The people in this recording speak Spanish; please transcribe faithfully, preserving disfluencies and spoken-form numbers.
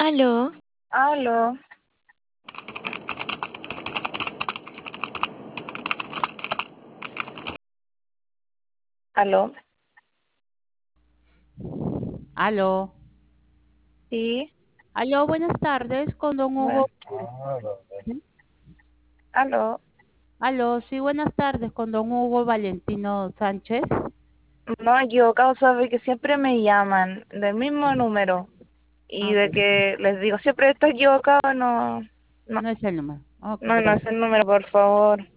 Aló, Aló, aló, Aló, sí, aló, buenas tardes, con don bueno, Hugo. aló. Aló, sí, buenas tardes, con don Hugo Valentino Sánchez. No, equivocado, sabe que siempre me llaman del mismo número y Ok, de que les digo siempre estoy equivocado, no, no, no es el número. Ok, no, no es gracias. el número, por favor.